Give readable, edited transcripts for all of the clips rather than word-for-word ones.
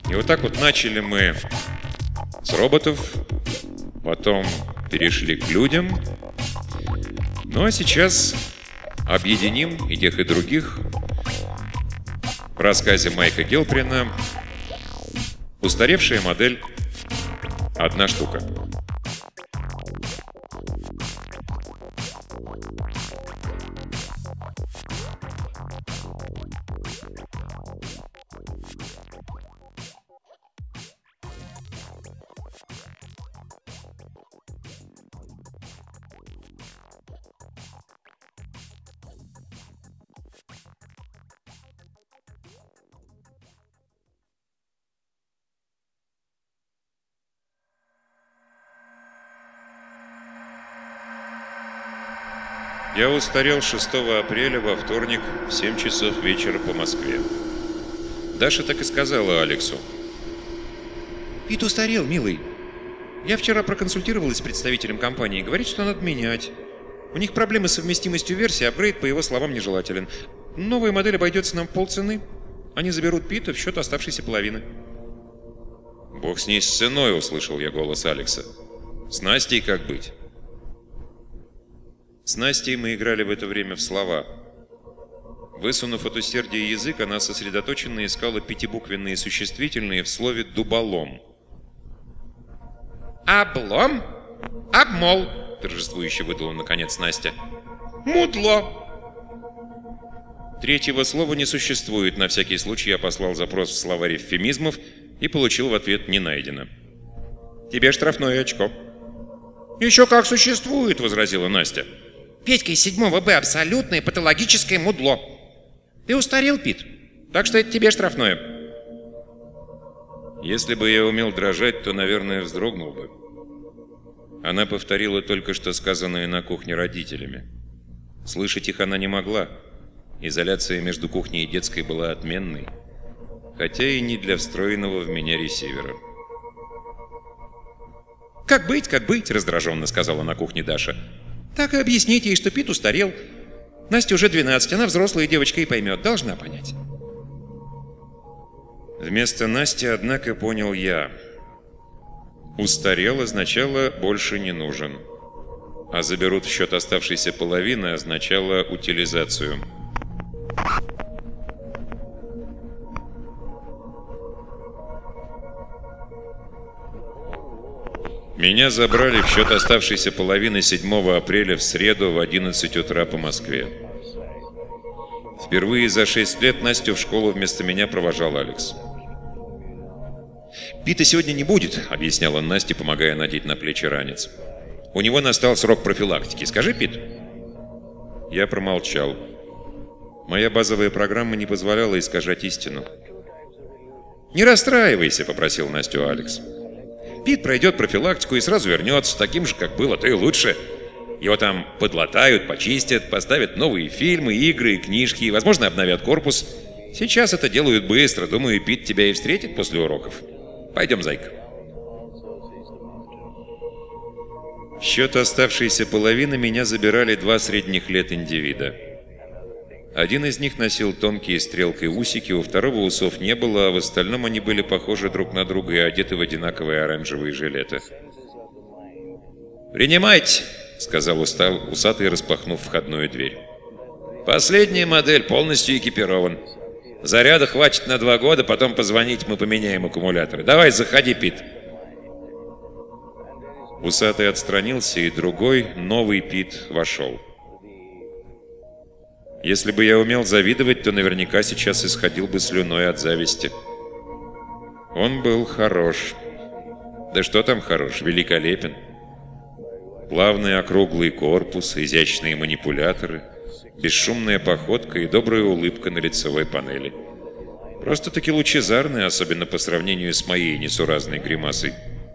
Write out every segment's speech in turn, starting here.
И вот так вот начали мы с роботов, потом перешли к людям. Ну а сейчас объединим и тех, и других в рассказе Майка Гелприна «Устаревшая модель. Одна штука». Я устарел 6 апреля во вторник в 7 часов вечера по Москве. Даша так и сказала Алексу. «Пит устарел, милый. Я вчера проконсультировалась с представителем компании. Говорит, что надо менять. У них проблемы с совместимостью версий, апгрейд, по его словам, нежелателен. Новая модель обойдется нам полцены. Они заберут Пита в счет оставшейся половины». «Бог с ней с ценой», — услышал я голос Алекса. «С Настей как быть?» С Настей мы играли в это время в слова. Высунув от усердия язык, она сосредоточенно искала пятибуквенные существительные в слове «дуболом». «Облом? Обмол!» — торжествующе выдала наконец Настя. «Мудло!» Третьего слова не существует. На всякий случай я послал запрос в словарь эвфемизмов и получил в ответ «не найдено». «Тебе штрафное очко». «Еще как существует!» — возразила Настя. «Петька из 7 Б абсолютное патологическое мудло. Ты устарел, Пит, так что это тебе штрафное». Если бы я умел дрожать, то, наверное, вздрогнул бы. Она повторила только что сказанное на кухне родителями. Слышать их она не могла. Изоляция между кухней и детской была отменной, хотя и не для встроенного в меня ресивера. как быть», — раздраженно сказала на кухне Даша. «Так и объясните ей, что Пит устарел. Насте уже 12, она взрослая девочка и поймет, должна понять». Вместо Насти, однако, понял я. «Устарел» означало «больше не нужен», а «заберут в счет оставшейся половины» означало «утилизацию». Меня забрали в счет оставшейся половины 7 апреля в среду в 11 утра по Москве. Впервые за 6 лет Настю в школу вместо меня провожал Алекс. «Пита сегодня не будет», — объяснял он Насте, помогая надеть на плечи ранец. «У него настал срок профилактики. Скажи, Пит». Я промолчал. Моя базовая программа не позволяла искажать истину. «Не расстраивайся», — попросил Настю Алекс. «Пит пройдет профилактику и сразу вернется, таким же, как был, а то и лучше. Его там подлатают, почистят, поставят новые фильмы, игры и книжки, и, возможно, обновят корпус. Сейчас это делают быстро. Думаю, Пит тебя и встретит после уроков. Пойдем, зайка». В счет оставшейся половины меня забирали 2 средних лет индивида. Один из них носил тонкие стрелкой усики, у второго усов не было, а в остальном они были похожи друг на друга и одеты в одинаковые оранжевые жилеты. «Принимайте», — сказал усатый, распахнув входную дверь. «Последняя модель, полностью экипирован. Заряда хватит на 2 года, потом позвоните, мы поменяем аккумуляторы. Давай, заходи, Пит». Усатый отстранился, и другой, новый Пит, вошел. Если бы я умел завидовать, то наверняка сейчас исходил бы слюной от зависти. Он был хорош. Да что там хорош, великолепен. Плавный округлый корпус, изящные манипуляторы, бесшумная походка и добрая улыбка на лицевой панели. Просто-таки лучезарная, особенно по сравнению с моей несуразной гримасой.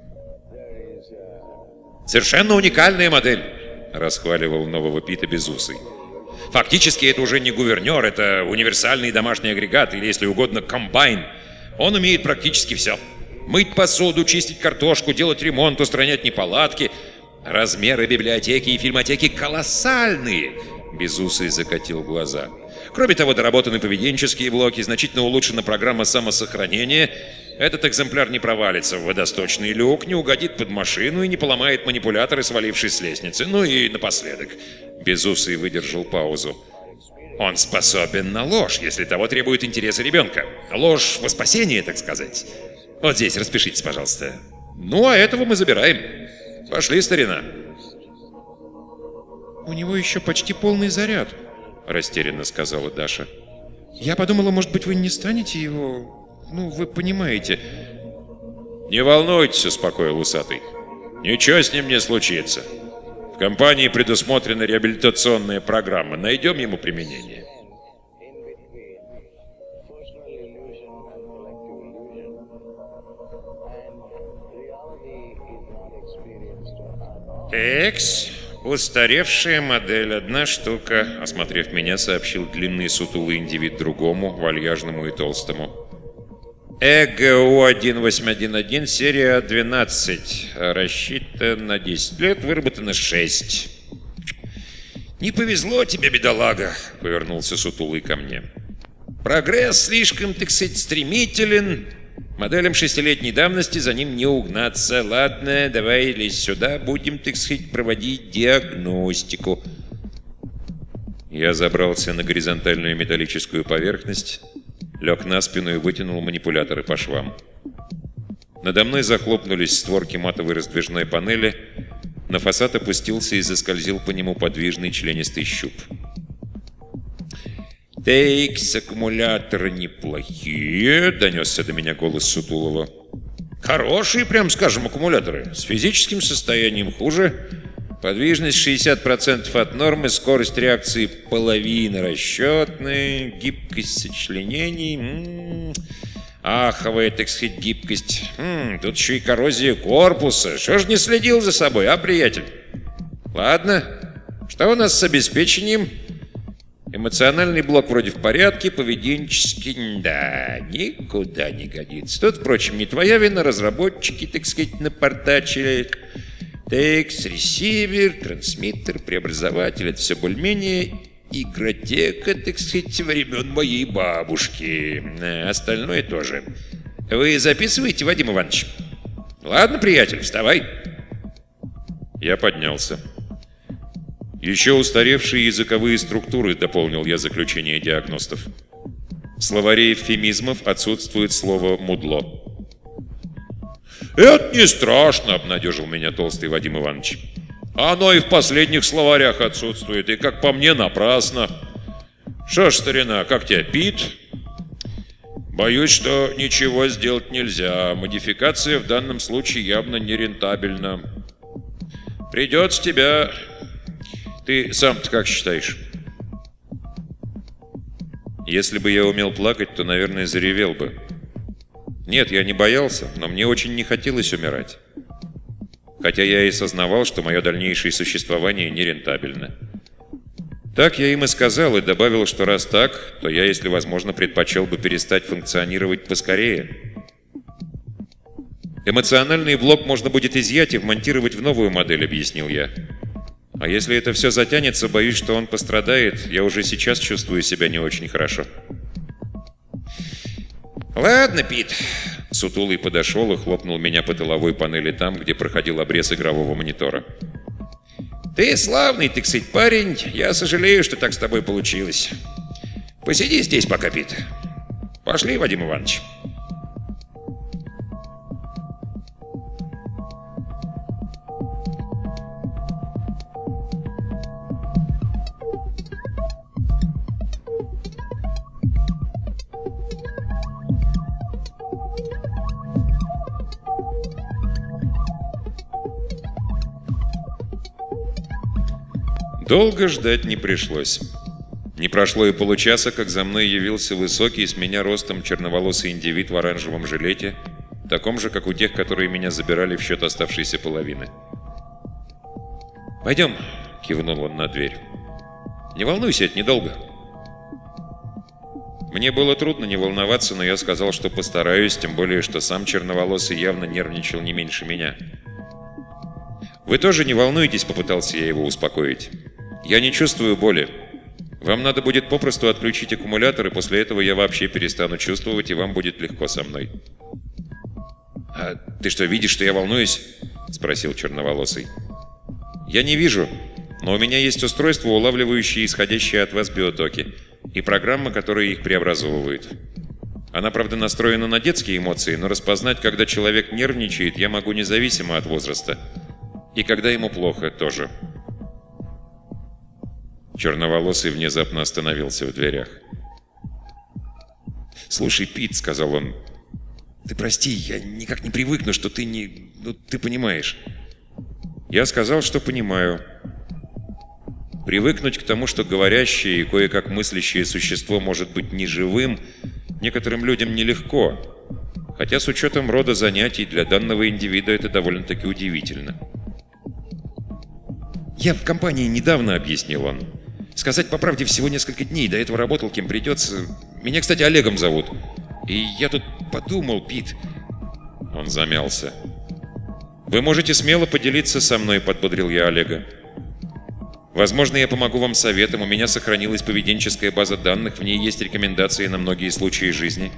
«Совершенно уникальная модель», — расхваливал нового Пита безусый. «Фактически это уже не гувернер, это универсальный домашний агрегат, или, если угодно, комбайн. Он умеет практически все. Мыть посуду, чистить картошку, делать ремонт, устранять неполадки. Размеры библиотеки и фильмотеки колоссальные», — безусый закатил глаза. «Кроме того, доработаны поведенческие блоки, значительно улучшена программа самосохранения. Этот экземпляр не провалится в водосточный люк, не угодит под машину и не поломает манипуляторы, свалившись с лестницы. Ну и напоследок. Безусый выдержал паузу. Он способен на ложь, если того требуют интересы ребенка. Ложь во спасение, так сказать. Вот здесь распишитесь, пожалуйста. Ну, а этого мы забираем. Пошли, старина. У него еще почти полный заряд, растерянно сказала Даша. Я подумала, может быть, вы не станете его... Ну, вы понимаете. Не волнуйтесь, успокоил усатый. Ничего с ним не случится. В компании предусмотрена реабилитационная программа. Найдем ему применение. Экс, устаревшая модель, 1 штука, осмотрев меня, сообщил длинный сутулый индивид другому, вальяжному и толстому. ЭГУ-1811, серия 12, рассчитан на 10 лет, выработано 6. «Не повезло тебе, бедолага», — повернулся сутулый ко мне. «Прогресс слишком, так сказать, стремителен. Моделям 6-летней давности за ним не угнаться. Ладно, давай лезь сюда, будем, так сказать, проводить диагностику». Я забрался на горизонтальную металлическую поверхность, лег на спину и вытянул манипуляторы по швам. Надо мной захлопнулись створки матовой раздвижной панели, на фасад опустился и заскользил по нему подвижный членистый щуп. «Тейкс, аккумуляторы неплохие», — донесся до меня голос сутулого. «Хорошие, прям скажем, аккумуляторы. С физическим состоянием хуже. Подвижность 60% от нормы, скорость реакции половина расчетная, гибкость сочленений, аховая, так сказать, гибкость. Тут еще и коррозия корпуса. Что ж не следил за собой, а, приятель? Ладно, что у нас с обеспечением? Эмоциональный блок вроде в порядке, поведенческий, да, никуда не годится. Тут, впрочем, не твоя вина, разработчики, так сказать, напортачили. Текст, ресивер, трансмиттер, преобразователь — это все более-менее игротека, так сказать, времен моей бабушки. Остальное тоже. Вы записываете, Вадим Иванович? Ладно, приятель, вставай. Я поднялся. Еще устаревшие языковые структуры, дополнил я заключение диагностов. В словаре эвфемизмов отсутствует слово «мудло». «Это не страшно», — обнадежил меня толстый Вадим Иванович. «Оно и в последних словарях отсутствует, и, как по мне, напрасно. Что ж, старина, как тебя, Пит?» «Боюсь, что ничего сделать нельзя. Модификация в данном случае явно нерентабельна. Придется тебя... Ты сам-то как считаешь?» Если бы я умел плакать, то, наверное, заревел бы. Нет, я не боялся, но мне очень не хотелось умирать. Хотя я и сознавал, что мое дальнейшее существование нерентабельно. Так я им и сказал, и добавил, что раз так, то я, если возможно, предпочел бы перестать функционировать поскорее. Эмоциональный блок можно будет изъять и вмонтировать в новую модель, объяснил я. А если это все затянется, боюсь, что он пострадает. Я уже сейчас чувствую себя не очень хорошо. «Ладно, Пит». Сутулый подошел и хлопнул меня по тыловой панели там, где проходил обрез игрового монитора. «Ты славный, так сказать, парень. Я сожалею, что так с тобой получилось. Посиди здесь пока, Пит. Пошли, Вадим Иванович». Долго ждать не пришлось. Не прошло и получаса, как за мной явился высокий, с меня ростом черноволосый индивид в оранжевом жилете, таком же, как у тех, которые меня забирали в счет оставшейся половины. «Пойдем», — кивнул он на дверь. «Не волнуйся, это недолго». Мне было трудно не волноваться, но я сказал, что постараюсь, тем более, что сам черноволосый явно нервничал не меньше меня. «Вы тоже не волнуйтесь», — попытался я его успокоить. «Я не чувствую боли. Вам надо будет попросту отключить аккумулятор, и после этого я вообще перестану чувствовать, и вам будет легко со мной». «А ты что, видишь, что я волнуюсь?» — спросил черноволосый. «Я не вижу, но у меня есть устройство, улавливающее исходящие от вас биотоки, и программа, которая их преобразовывает. Она, правда, настроена на детские эмоции, но распознать, когда человек нервничает, я могу независимо от возраста. И когда ему плохо, тоже». Черноволосый внезапно остановился в дверях. «Слушай, Пит», — сказал он, — «ты прости, я никак не привыкну, что ты не... Ну, ты понимаешь». Я сказал, что понимаю. Привыкнуть к тому, что говорящее и кое-как мыслящее существо может быть неживым, некоторым людям нелегко, хотя с учетом рода занятий для данного индивида это довольно-таки удивительно. «Я в компании недавно», — объяснил он. «Сказать по правде, всего несколько дней, до этого работал кем придется. Меня, кстати, Олегом зовут. И я тут подумал, Пит...» Он замялся. «Вы можете смело поделиться со мной», — подбодрил я Олега. «Возможно, я помогу вам советом. У меня сохранилась поведенческая база данных, в ней есть рекомендации на многие случаи жизни».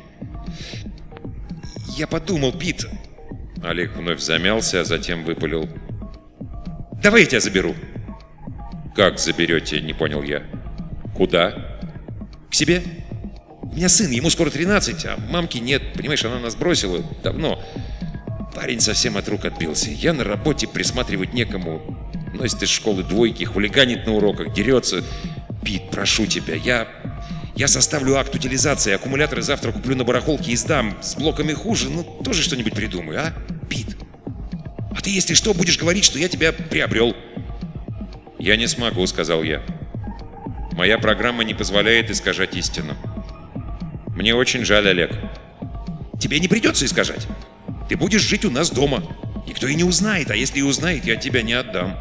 «Я подумал, Пит...» Олег вновь замялся, а затем выпалил. «Давай я тебя заберу». «Как заберете?» — не понял я. «Куда?» «К себе. У меня сын, ему скоро 13, а мамки нет. Понимаешь, она нас бросила давно. Парень совсем от рук отбился. Я на работе, присматривать некому. Носит из школы двойки, хулиганит на уроках, дерется. Пит, прошу тебя, я составлю акт утилизации, аккумуляторы завтра куплю на барахолке и сдам. С блоками хуже, ну тоже что-нибудь придумай, а? Пит, а ты, если что, будешь говорить, что я тебя приобрел». «Я не смогу», — сказал я. «Моя программа не позволяет искажать истину. Мне очень жаль, Олег». «Тебе не придется искажать. Ты будешь жить у нас дома. Никто и не узнает, а если и узнает, я тебя не отдам».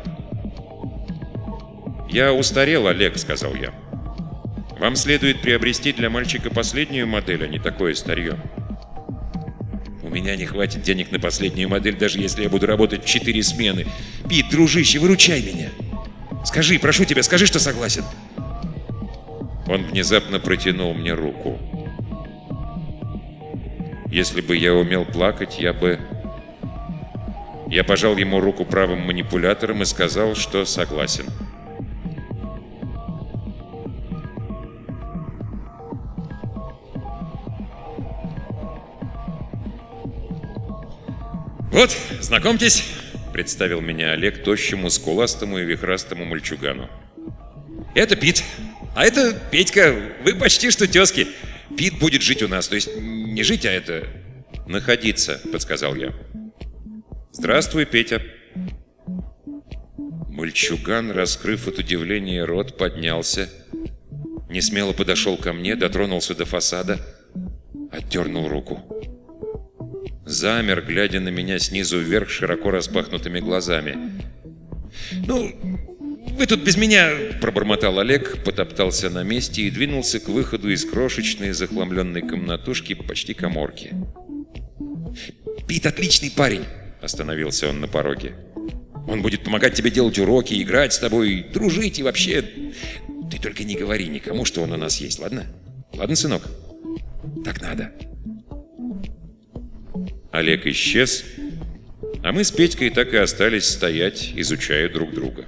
«Я устарел, Олег», — сказал я. «Вам следует приобрести для мальчика последнюю модель, а не такое старье». «У меня не хватит денег на последнюю модель, даже если я буду работать в 4 смены. Пит, дружище, выручай меня. Скажи, прошу тебя, скажи, что согласен». Он внезапно протянул мне руку. Если бы я умел плакать, я пожал ему руку правым манипулятором и сказал, что согласен. «Вот, знакомьтесь», — представил меня Олег тощему, скуластому и вихрастому мальчугану. «Это Пит, а это Петька, вы почти что тезки. Пит будет жить у нас, то есть не жить, а это...» «Находиться», — подсказал я. «Здравствуй, Петя». Мальчуган, раскрыв от удивления рот, поднялся, несмело подошел ко мне, дотронулся до фасада, отдернул руку. Замер, глядя на меня снизу вверх широко распахнутыми глазами. «Ну, вы тут без меня...» — пробормотал Олег, потоптался на месте и двинулся к выходу из крошечной захламленной комнатушки, почти каморки. «Пит отличный парень», — остановился он на пороге. «Он будет помогать тебе делать уроки, играть с тобой, дружить и вообще... Ты только не говори никому, что он у нас есть, ладно? Ладно, сынок? Так надо». Олег исчез, а мы с Петькой так и остались стоять, изучая друг друга.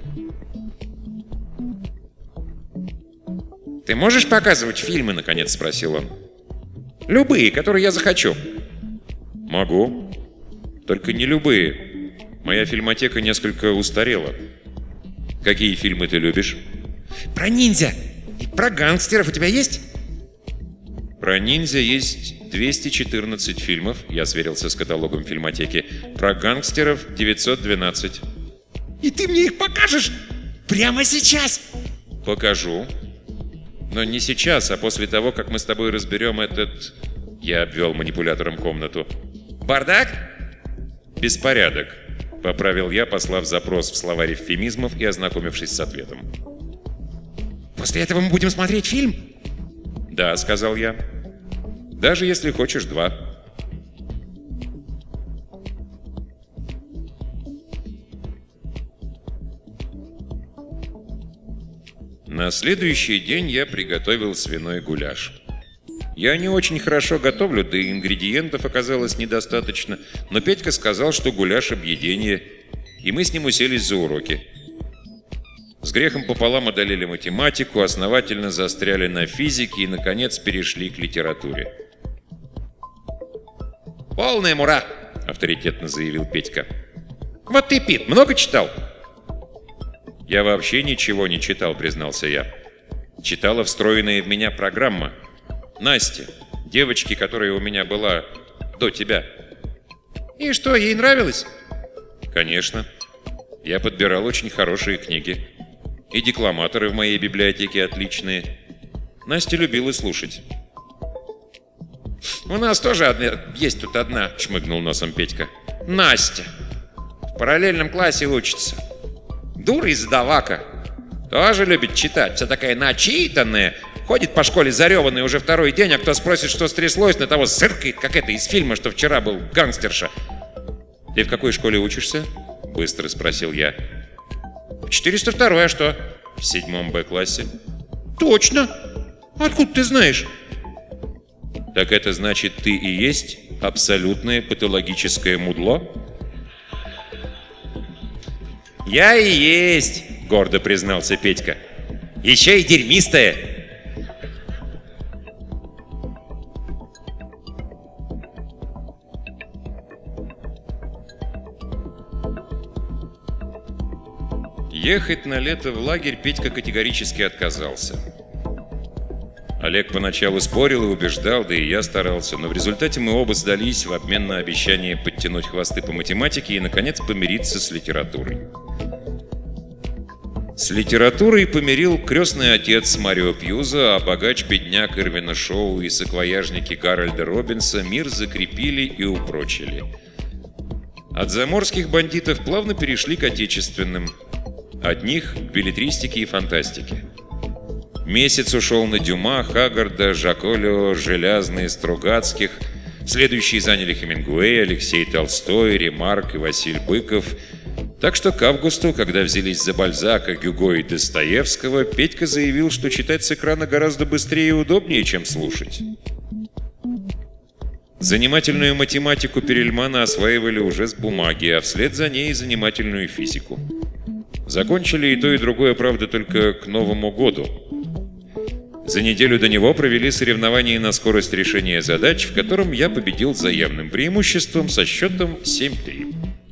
«Ты можешь показывать фильмы?» — наконец спросил он. «Любые, которые я захочу». «Могу. Только не любые. Моя фильмотека несколько устарела. Какие фильмы ты любишь?» «Про ниндзя и про гангстеров у тебя есть?» «Про ниндзя есть 214 фильмов», я сверился с каталогом фильмотеки. «Про гангстеров 912». «И ты мне их покажешь? Прямо сейчас?» «Покажу. Но не сейчас, а после того, как мы с тобой разберем этот...» Я обвел манипулятором комнату. «Бардак?» «Беспорядок», — поправил я, послав запрос в словарь эвфемизмов и ознакомившись с ответом. «После этого мы будем смотреть фильм?» «Да», — сказал я. «Даже если хочешь 2». На следующий день я приготовил свиной гуляш. Я не очень хорошо готовлю, да и ингредиентов оказалось недостаточно, но Петька сказал, что гуляш — объедение, и мы с ним уселись за уроки. С грехом пополам одолели математику, основательно застряли на физике и, наконец, перешли к литературе. «Полная мура!» — авторитетно заявил Петька. «Вот ты, Пит, много читал?» «Я вообще ничего не читал», — признался я. «Читала встроенная в меня программа. Настя, девочки, которая у меня была до тебя». «И что, ей нравилось?» «Конечно. Я подбирал очень хорошие книги. И декламаторы в моей библиотеке отличные. Настя любила слушать». «У нас тоже есть тут одна», — шмыгнул носом Петька. «Настя. В параллельном классе учится. Дура и задавака. Тоже любит читать. Вся такая начитанная. Ходит по школе зареванная уже второй день, а кто спросит, что стряслось, на того зыркает, как это из фильма, что вчера был гангстерша». «Ты в какой школе учишься?» — быстро спросил я. «В 402-й, а что?» «В 7 Б-классе». «Точно? Откуда ты знаешь?» «Так это значит, ты и есть абсолютное патологическое мудло?» «Я и есть», — гордо признался Петька. «Еще и дерьмистая». Ехать на лето в лагерь Петька категорически отказался. Олег поначалу спорил и убеждал, да и я старался, но в результате мы оба сдались в обмен на обещание подтянуть хвосты по математике и, наконец, помириться с литературой. С литературой помирил крестный отец Марио Пьюза, а богач-бедняк Ирвина Шоу и саквояжники Гарольда Робинса мир закрепили и упрочили. От заморских бандитов плавно перешли к отечественным, от них к беллетристике и фантастике. Месяц ушел на Дюма, Хаггарда, Жаколио, Желязный, Стругацких. Следующие заняли Хемингуэй, Алексей Толстой, Ремарк и Василь Быков. Так что к августу, когда взялись за Бальзака, Гюго и Достоевского, Петька заявил, что читать с экрана гораздо быстрее и удобнее, чем слушать. Занимательную математику Перельмана осваивали уже с бумаги, а вслед за ней и занимательную физику. Закончили и то, и другое, правда, только к Новому году. За неделю до него провели соревнования на скорость решения задач, в котором я победил с явным преимуществом со счетом 7-3.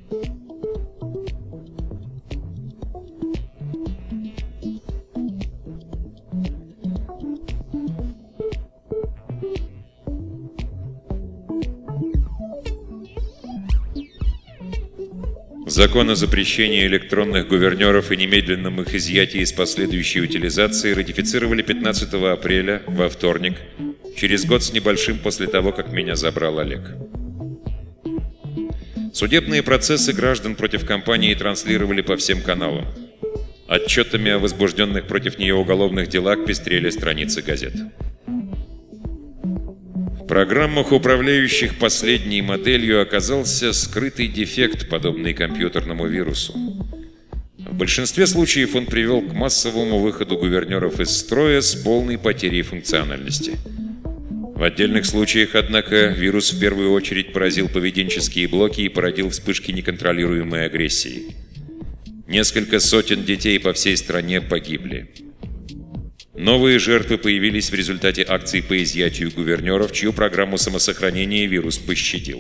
Закон о запрещении электронных гувернеров и немедленном их изъятии с последующей утилизацией ратифицировали 15 апреля, во вторник, через год с небольшим после того, как меня забрал Олег. Судебные процессы граждан против компании транслировали по всем каналам. Отчетами о возбужденных против нее уголовных делах пестрели страницы газет. В программах, управляющих последней моделью, оказался скрытый дефект, подобный компьютерному вирусу. В большинстве случаев он привел к массовому выходу гувернеров из строя с полной потерей функциональности. В отдельных случаях, однако, вирус в первую очередь поразил поведенческие блоки и породил вспышки неконтролируемой агрессии. Несколько сотен детей по всей стране погибли. Новые жертвы появились в результате акций по изъятию гувернеров, чью программу самосохранения вирус пощадил.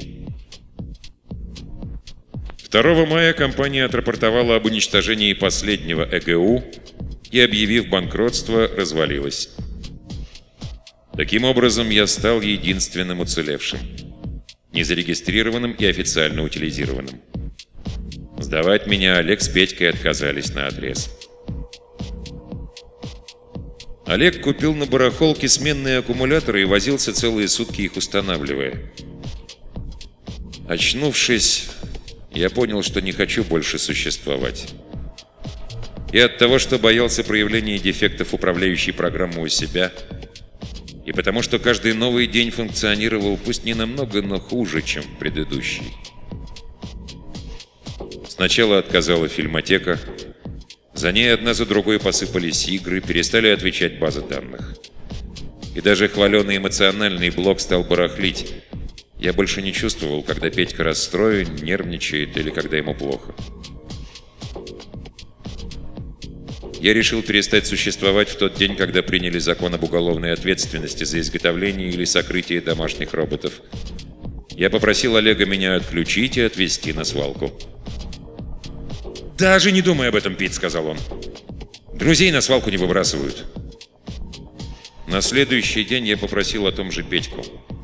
2 мая компания отрапортовала об уничтожении последнего ЭГУ и, объявив банкротство, развалилась. Таким образом, я стал единственным уцелевшим, незарегистрированным и официально утилизированным. Сдавать меня Олег с Петькой отказались наотрез. Олег купил на барахолке сменные аккумуляторы и возился целые сутки, их устанавливая. Очнувшись, я понял, что не хочу больше существовать. И от того, что боялся проявления дефектов управляющей программы у себя, и потому что каждый новый день функционировал пусть не намного, но хуже, чем предыдущий. Сначала отказала фильмотека. За ней одна за другой посыпались игры, перестали отвечать базы данных. И даже хваленый эмоциональный блок стал барахлить. Я больше не чувствовал, когда Петька расстроен, нервничает или когда ему плохо. Я решил перестать существовать в тот день, когда приняли закон об уголовной ответственности за изготовление или сокрытие домашних роботов. Я попросил Олега меня отключить и отвезти на свалку. «Даже не думай об этом, Пит», — сказал он. «Друзей на свалку не выбрасывают». На следующий день я попросил о том же Петьку.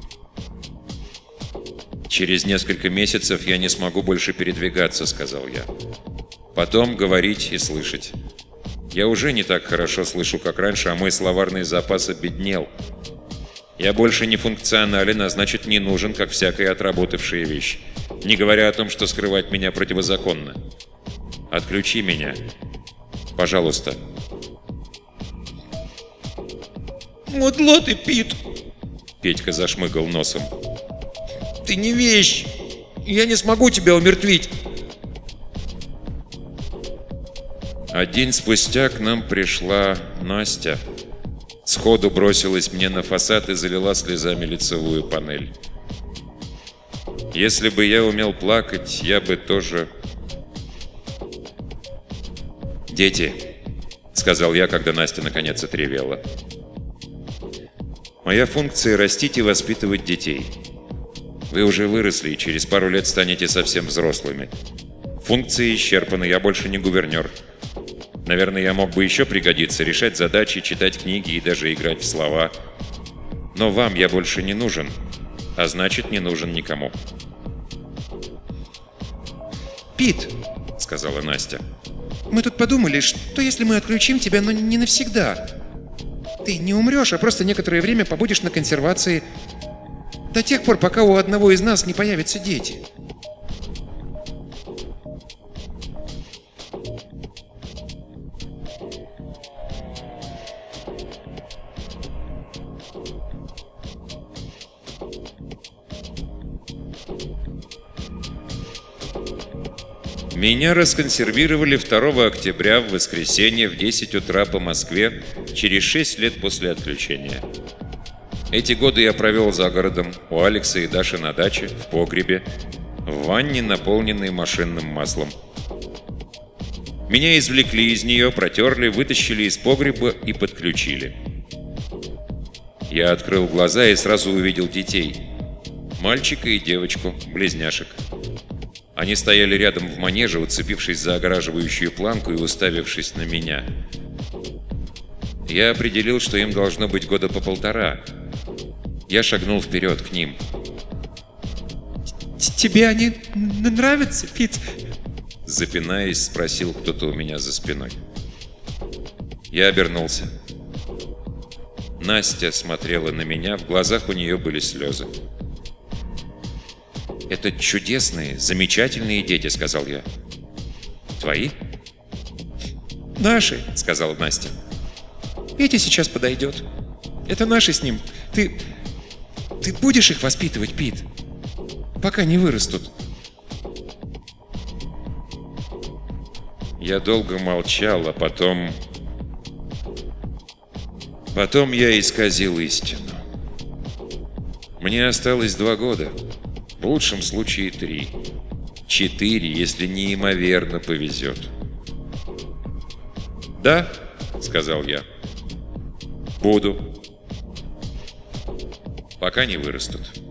«Через несколько месяцев я не смогу больше передвигаться», — сказал я. «Потом говорить и слышать. Я уже не так хорошо слышу, как раньше, а мой словарный запас обеднел. Я больше не функционален, а значит не нужен, как всякая отработавшая вещь. Не говоря о том, что скрывать меня противозаконно. Отключи меня. Пожалуйста». «Мудло ты, Пит!» Петька зашмыгал носом. «Ты не вещь! Я не смогу тебя умертвить!» А день спустя к нам пришла Настя. Сходу бросилась мне на фасад и залила слезами лицевую панель. Если бы я умел плакать, я бы тоже... «Дети», — сказал я, когда Настя наконец отревела. «Моя функция — растить и воспитывать детей. Вы уже выросли и через пару лет станете совсем взрослыми. Функции исчерпаны, я больше не гувернер. Наверное, я мог бы еще пригодиться, решать задачи, читать книги и даже играть в слова. Но вам я больше не нужен, а значит, не нужен никому». «Пит», — сказала Настя, — «мы тут подумали, что если мы отключим тебя, но не навсегда? Ты не умрешь, а просто некоторое время побудешь на консервации до тех пор, пока у одного из нас не появятся дети». Меня расконсервировали 2 октября в воскресенье в 10 утра по Москве, через 6 лет после отключения. Эти годы я провел за городом, у Алекса и Даши на даче, в погребе, в ванне, наполненной машинным маслом. Меня извлекли из нее, протерли, вытащили из погреба и подключили. Я открыл глаза и сразу увидел детей. Мальчика и девочку, близняшек. Они стояли рядом в манеже, уцепившись за огораживающую планку и уставившись на меня. Я определил, что им должно быть года по 1,5. Я шагнул вперед к ним. «Тебе они нравятся, Пит?» Запинаясь, спросил кто-то у меня за спиной. Я обернулся. Настя смотрела на меня, в глазах у нее были слезы. «Это чудесные, замечательные дети», — сказал я. «Твои?» «Наши», — сказала Настя. «Петя сейчас подойдет. Это наши с ним. Ты будешь их воспитывать, Пит, пока не вырастут?» Я долго молчал, а потом я исказил истину. Мне осталось 2 года. В лучшем случае 3. 4, если неимоверно повезет. «Да», — сказал я, — «буду, пока не вырастут».